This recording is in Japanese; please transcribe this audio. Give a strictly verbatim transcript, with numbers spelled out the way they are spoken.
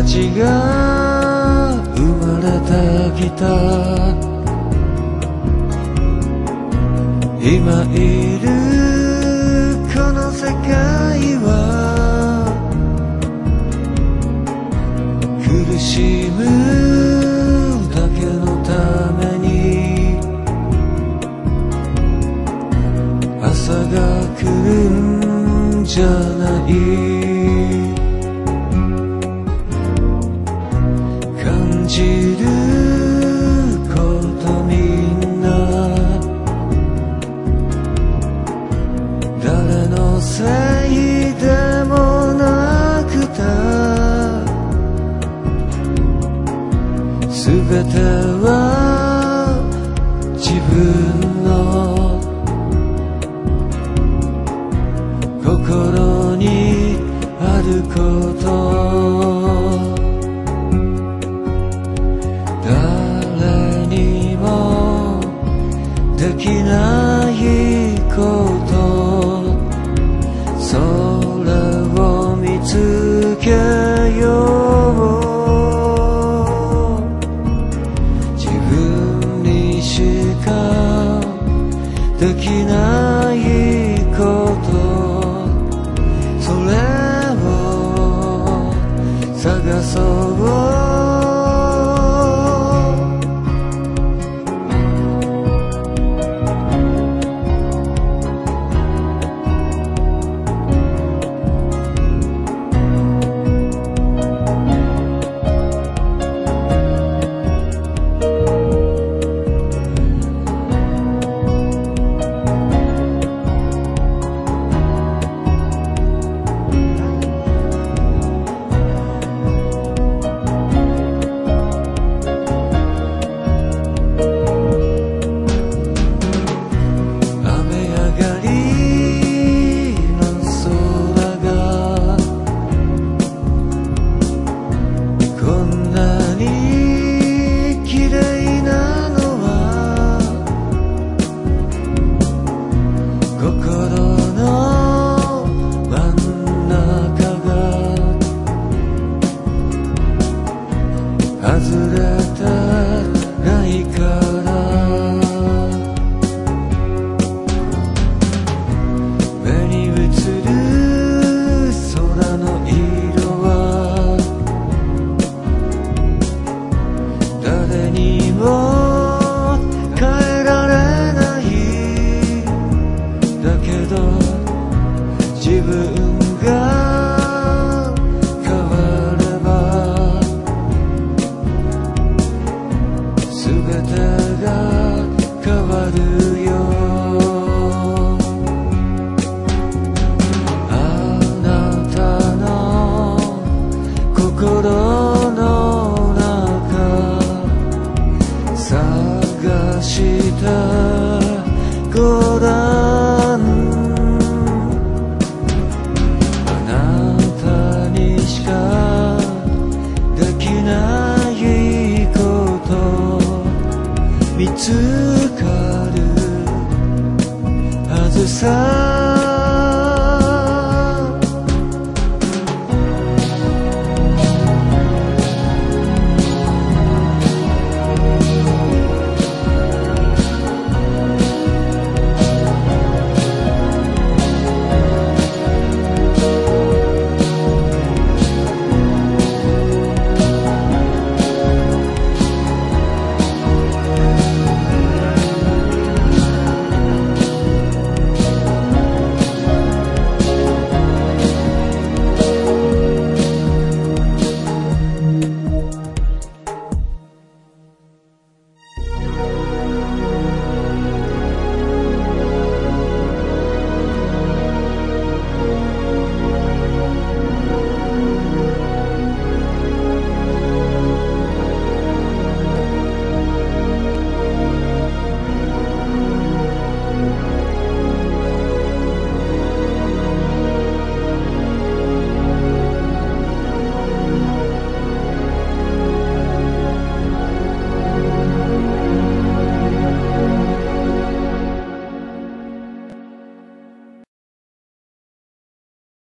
ちが生まれてきた今いるこの世界は苦しむだけのために朝が来るんじゃない感じることみんな誰のせいでもなくて全ては自分の心にあること誰にもできないことそれを見つけよう自分にしかできないことそれを探そう外れてないから目に映る空の色は誰にも変えられないだけど自分が変わるよあなたの心の中探してごらんあなたにしかできないこと見つかるはずさ